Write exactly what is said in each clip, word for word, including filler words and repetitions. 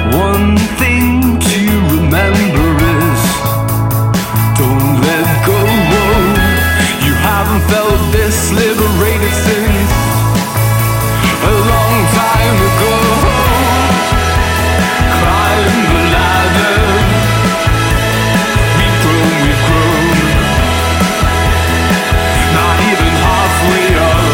One thing to remember is don't let go. You haven't felt this liberated since a long time ago. Climb the ladder. We've grown, we've grown. Not even halfway up.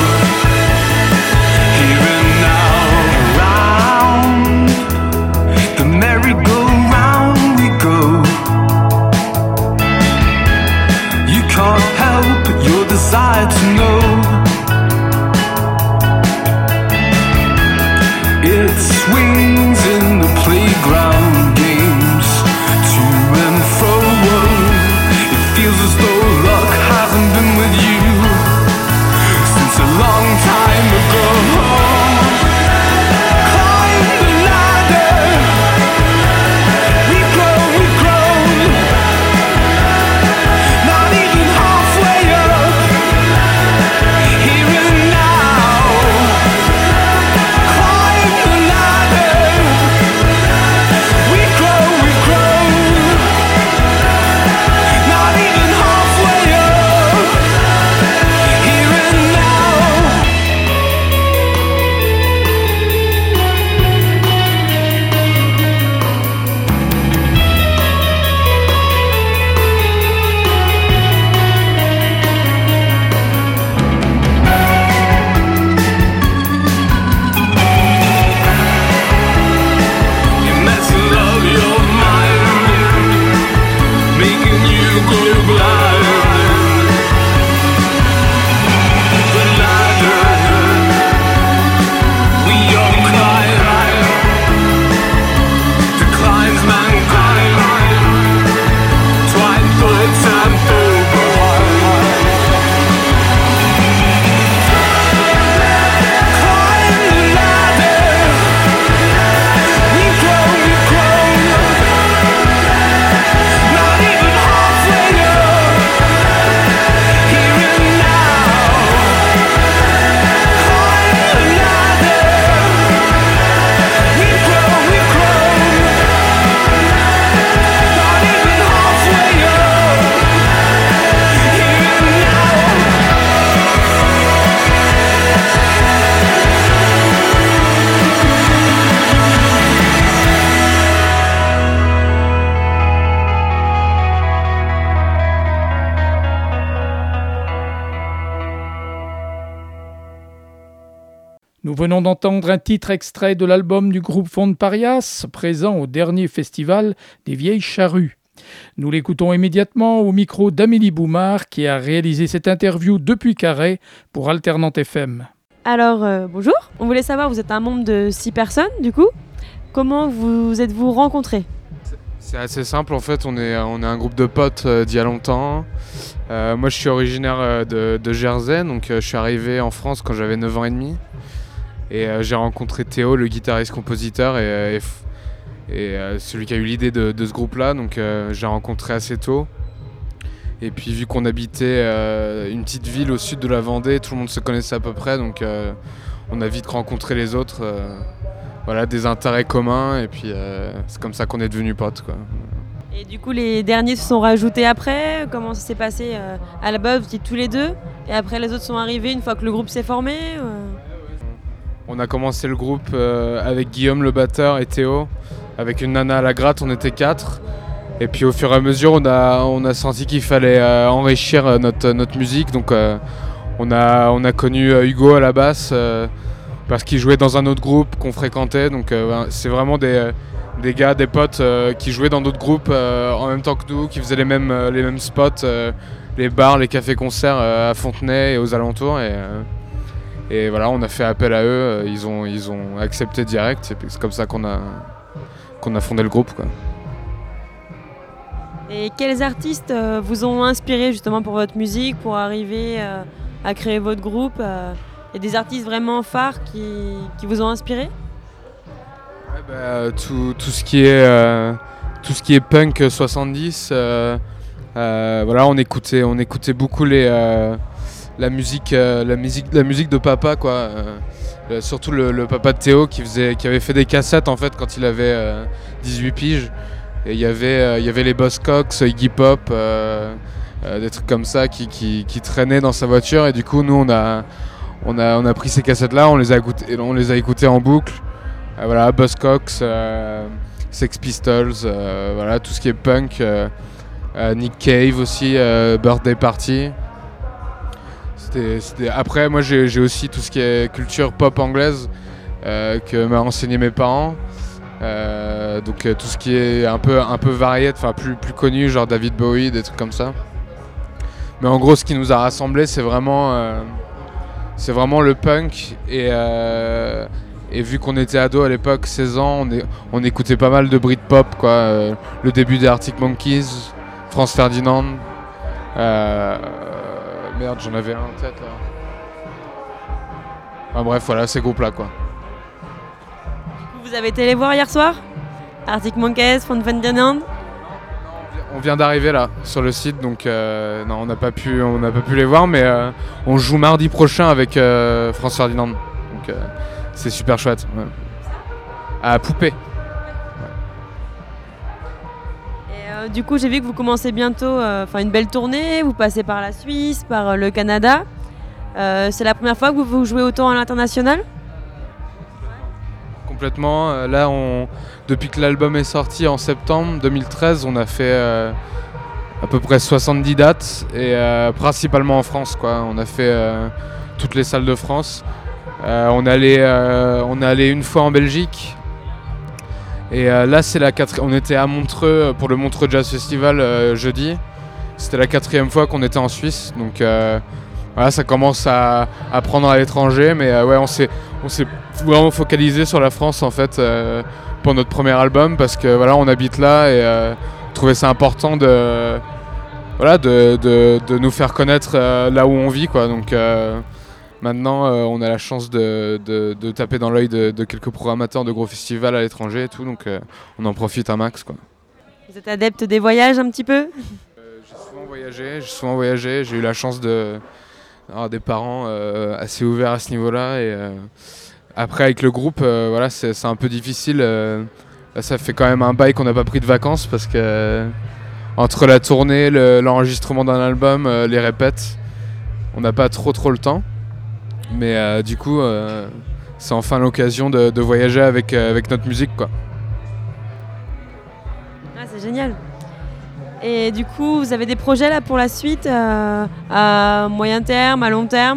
Here and now. Round the merry-go-round we go. You can't help your desire to know. It swings in the playground games, to and fro. It feels as though luck hasn't been with you since a long time ago. Climb the ladder. We've grown, we've grown. Not even halfway up. Here and now. Climb the ladder. We've grown, we've grown. Not even halfway up. Here and now. You're messing up your mind, making you go blind. The ladder we all climb declines mankind. Twine bullets and fall behind. Climb the ladder. We've grown, we've grown. Not even halfway up. Here and now. Climb the ladder. We've grown, we've grown. Not even halfway up. Here and now. Nous venons d'entendre un titre extrait de l'album du groupe Fond de Parias, présent au dernier festival des Vieilles Charrues. Nous l'écoutons immédiatement au micro d'Amélie Boumard, qui a réalisé cette interview depuis Carhaix pour Alternante F M. Alors, euh, bonjour. On voulait savoir, vous êtes un membre de six personnes, du coup. Comment vous êtes-vous rencontrés ? C'est assez simple, en fait, on est, on est un groupe de potes euh, d'il y a longtemps. Euh, moi, je suis originaire euh, de, de Jersey, donc euh, je suis arrivé en France quand j'avais neuf ans et demi. Et euh, j'ai rencontré Théo, le guitariste-compositeur, et, euh, et, f- et euh, celui qui a eu l'idée de, de ce groupe-là, donc euh, j'ai rencontré assez tôt. Et puis vu qu'on habitait euh, une petite ville au sud de la Vendée, tout le monde se connaissait à peu près, donc euh, on a vite rencontré les autres. Euh, voilà, des intérêts communs, et puis euh, c'est comme ça qu'on est devenus potes, quoi. Et du coup, les derniers se sont rajoutés après. Comment ça s'est passé euh, à la base, vous étiez tous les deux, et après les autres sont arrivés une fois que le groupe s'est formé euh... On a commencé le groupe euh, avec Guillaume le batteur et Théo, avec une nana à la gratte, on était quatre. Et puis au fur et à mesure, on a, on a senti qu'il fallait euh, enrichir euh, notre, notre musique. Donc euh, on, a, on a connu euh, Hugo à la basse, euh, parce qu'il jouait dans un autre groupe qu'on fréquentait. Donc euh, c'est vraiment des, des gars, des potes euh, qui jouaient dans d'autres groupes euh, en même temps que nous, qui faisaient les mêmes, euh, les mêmes spots, euh, les bars, les cafés-concerts euh, à Fontenay et aux alentours. Et, euh, Et voilà, on a fait appel à eux, ils ont, ils ont accepté direct, et c'est comme ça qu'on a, qu'on a fondé le groupe, quoi. Et quels artistes euh, vous ont inspiré justement pour votre musique, pour arriver euh, à créer votre groupe euh, et des artistes vraiment phares qui, qui vous ont inspiré ? Ouais, bah, tout, tout, ce qui est, euh, tout ce qui est punk soixante-dix, euh, euh, voilà, on écoutait, on écoutait beaucoup les... Euh, La musique, euh, la musique, la musique de papa, quoi. Euh, euh, surtout le, le papa de Théo qui, faisait, qui avait fait des cassettes en fait quand il avait euh, dix-huit piges. Et il y avait, euh, il y avait les Buzzcocks, Iggy Pop, euh, euh, des trucs comme ça qui, qui, qui traînaient dans sa voiture. Et du coup, nous, on a, on a, on a pris ces cassettes-là, on les a écoutées, on les a écoutées en boucle. Euh, voilà, Buzzcocks, euh, Sex Pistols, euh, voilà, tout ce qui est punk. Euh, euh, Nick Cave aussi, euh, Birthday Party. C'était, c'était... Après, moi, j'ai, j'ai aussi tout ce qui est culture pop anglaise euh, que m'ont enseigné mes parents. Euh, donc euh, tout ce qui est un peu, un peu varié, enfin plus, plus connu, genre David Bowie, des trucs comme ça. Mais en gros, ce qui nous a rassemblés, c'est vraiment, euh, c'est vraiment le punk. Et, euh, et vu qu'on était ados à l'époque, seize ans, on, est, on écoutait pas mal de Britpop, quoi. Euh, le début des Arctic Monkeys, Franz Ferdinand. Euh, merde, j'en avais un en tête là. Enfin bref, voilà, ces groupes-là, quoi. Vous avez été les voir hier soir? Arctic Monkeys, Franz Ferdinand? On vient d'arriver là sur le site, donc euh, non, on n'a pas pu, on n'a pas pu les voir, mais euh, on joue mardi prochain avec euh, Franz Ferdinand, donc euh, c'est super chouette. Ouais. À Poupée. Ouais. Et euh, du coup, j'ai vu que vous commencez bientôt, enfin euh, une belle tournée. Vous passez par la Suisse, par euh, le Canada. Euh, c'est la première fois que vous, vous jouez autant à l'international? Complètement. Là, on, depuis que l'album est sorti en septembre deux mille treize, on a fait euh, à peu près soixante-dix dates, et euh, principalement en France, quoi. On a fait euh, toutes les salles de France. Euh, on, est allé, euh, on est allé une fois en Belgique. Et euh, là, c'est la quatrième. On était à Montreux pour le Montreux Jazz Festival euh, jeudi. C'était la quatrième fois qu'on était en Suisse. Donc euh, voilà, ça commence à, à prendre à l'étranger. Mais euh, ouais, on s'est, on s'est vraiment focalisé sur la France en fait euh, pour notre premier album, parce que voilà, on habite là et euh, on trouvait ça important de, voilà, de, de, de nous faire connaître euh, là où on vit, quoi. Donc euh, maintenant, euh, on a la chance de, de, de taper dans l'œil de, de quelques programmateurs de gros festivals à l'étranger et tout, donc euh, on en profite un max, quoi. Vous êtes adepte des voyages un petit peu? euh, J'ai souvent voyagé, j'ai souvent voyagé, j'ai eu la chance de, d'avoir des parents euh, assez ouverts à ce niveau-là. Et euh, après, avec le groupe, euh, voilà, c'est, c'est un peu difficile. Euh, là, ça fait quand même un bail qu'on n'a pas pris de vacances, parce que euh, entre la tournée, le, l'enregistrement d'un album, euh, les répètes, on n'a pas trop trop le temps. Mais euh, du coup, euh, c'est enfin l'occasion de, de voyager avec, euh, avec notre musique, quoi. Ah, c'est génial. Et du coup, vous avez des projets là pour la suite, euh, à moyen terme, à long terme?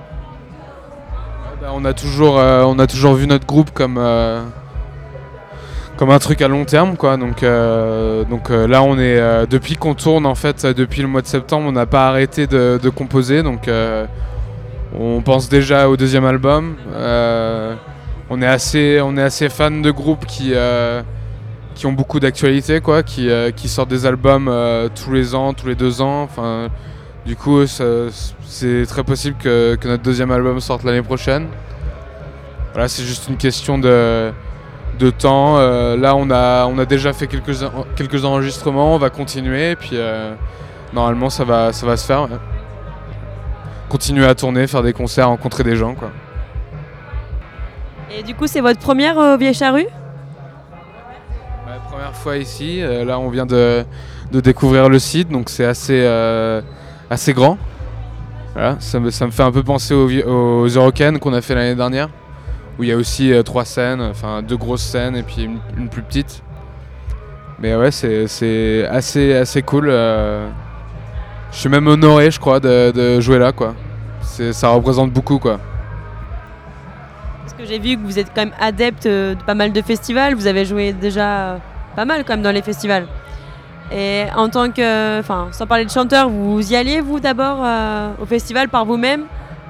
Bah, on a toujours, euh, on a toujours vu notre groupe comme, euh, comme un truc à long terme, quoi. Donc, euh, donc euh, là, on est euh, depuis qu'on tourne en fait, depuis le mois de septembre, on n'a pas arrêté de, de composer. Donc euh, on pense déjà au deuxième album. Euh, on est assez, on est assez fan de groupes qui, euh, qui ont beaucoup d'actualité, quoi, qui, euh, qui sortent des albums euh, tous les ans, tous les deux ans. Enfin, du coup, ça, c'est très possible que, que notre deuxième album sorte l'année prochaine. Voilà, c'est juste une question de, de temps. Euh, là, on a, on a déjà fait quelques, quelques enregistrements, on va continuer, et puis euh, normalement, ça va, ça va se faire. Ouais. Continuer à tourner, faire des concerts, rencontrer des gens, quoi. Et du coup, c'est votre première au Vieille Charrue? La première fois ici, euh, là on vient de, de découvrir le site, donc c'est assez, euh, assez grand. Voilà, ça, me, ça me fait un peu penser aux, aux Eurocaines qu'on a fait l'année dernière, où il y a aussi euh, trois scènes, enfin deux grosses scènes et puis une, une plus petite. Mais ouais, c'est, c'est assez, assez cool. Euh, je suis même honoré, je crois, de, de jouer là, quoi. C'est, ça représente beaucoup, quoi. Parce que j'ai vu que vous êtes quand même adepte de pas mal de festivals, vous avez joué déjà pas mal quand même dans les festivals. Et en tant que, enfin, sans parler de chanteur, vous y alliez vous d'abord euh, au festival par vous-même?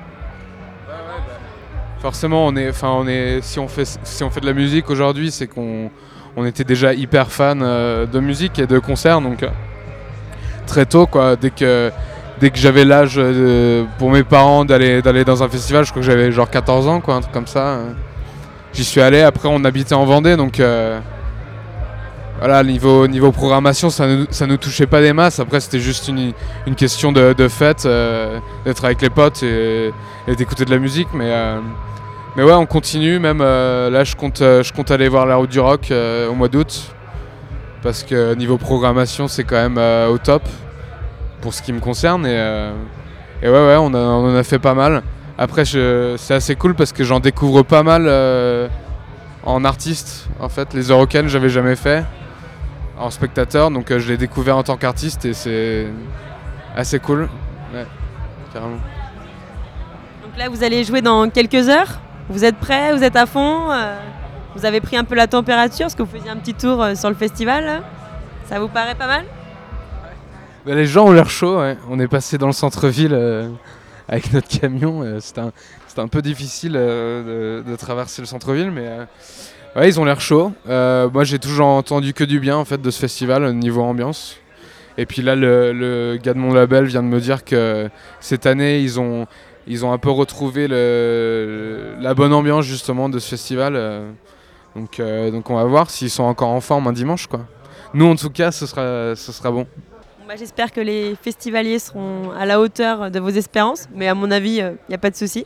Forcément, on est, enfin, on est, si on fait, si on fait de la musique aujourd'hui, c'est qu'on, on était déjà hyper fan euh, de musique et de concerts, donc euh, très tôt, quoi. Dès que, dès que j'avais l'âge euh, pour mes parents d'aller, d'aller dans un festival, je crois que j'avais genre quatorze ans, quoi, un truc comme ça. Euh. J'y suis allé. Après, on habitait en Vendée, donc euh, voilà, niveau, niveau programmation, ça ne ça nous touchait pas des masses. Après, c'était juste une, une question de, de fête, euh, d'être avec les potes et, et d'écouter de la musique, mais euh, mais ouais, on continue. Même euh, là, je compte, euh, je compte aller voir la Route du Rock euh, au mois d'août. Parce que niveau programmation, c'est quand même euh, au top pour ce qui me concerne. Et, euh, et ouais, ouais, on, a, on en a fait pas mal. Après, je, c'est assez cool parce que j'en découvre pas mal euh, en artiste. En fait, les Eurocaines, j'avais jamais fait en spectateur. Donc euh, je l'ai découvert en tant qu'artiste et c'est assez cool. Ouais, carrément. Donc là, vous allez jouer dans quelques heures. Vous êtes prêts? Vous êtes à fond? euh, Vous avez pris un peu la température? Est-ce que vous faisiez un petit tour euh, sur le festival là? Ça vous paraît pas mal? Bah, les gens ont l'air chauds. Ouais. On est passé dans le centre-ville euh, avec notre camion. Euh, c'était, un, c'était un peu difficile euh, de, de traverser le centre-ville, mais euh, ouais, ils ont l'air chauds. Euh, moi, j'ai toujours entendu que du bien en fait de ce festival au niveau ambiance. Et puis là, le, le gars de mon label vient de me dire que cette année, ils ont Ils ont un peu retrouvé le, la bonne ambiance justement de ce festival. Euh, donc, euh, donc on va voir s'ils sont encore en forme un dimanche, quoi. Nous en tout cas, ce sera, ce sera bon. Bah, j'espère que les festivaliers seront à la hauteur de vos espérances, mais à mon avis, il euh, n'y a pas de souci.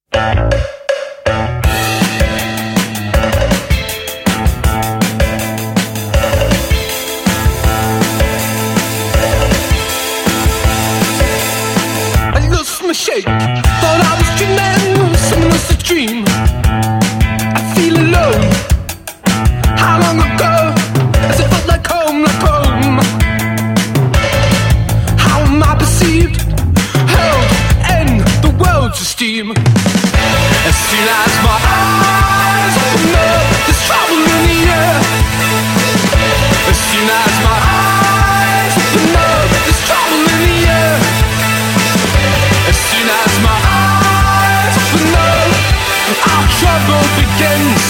Shake. Thought I was dreaming, someone else's dream. I feel alone. How long ago has it felt like home, like home? How am I perceived? Held in the world's esteem. As soon as my eyes open up, there's trouble in the air. As soon as my eyes open up, there's trouble in the air. As soon as my eyes open up, our trouble begins.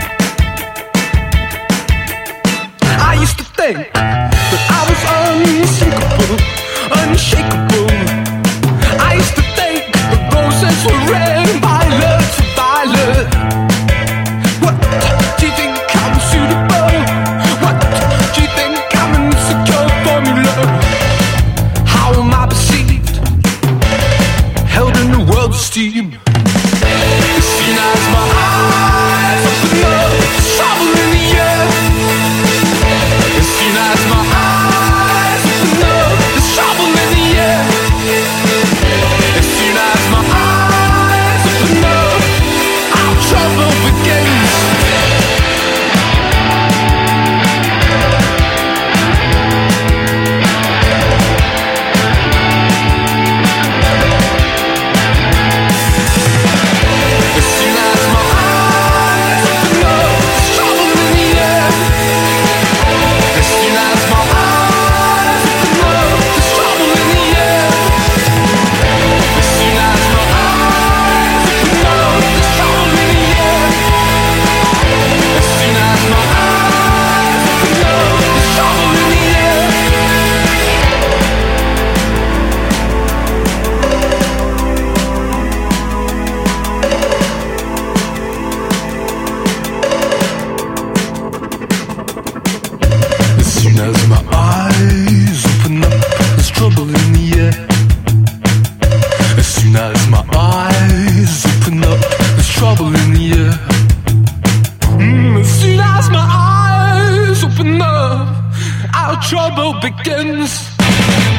I used to think that I was unsinkable, unshakable. I used to think the roses were red and violet for violet. What do you think I'm suitable? What do you think I'm an insecure formula? How am I perceived? Held in the world's esteem. As soon as my eyes open up, there's trouble in the air. As soon as my eyes open up, there's trouble in the air. As soon as my eyes open up, our trouble begins. Trouble begins.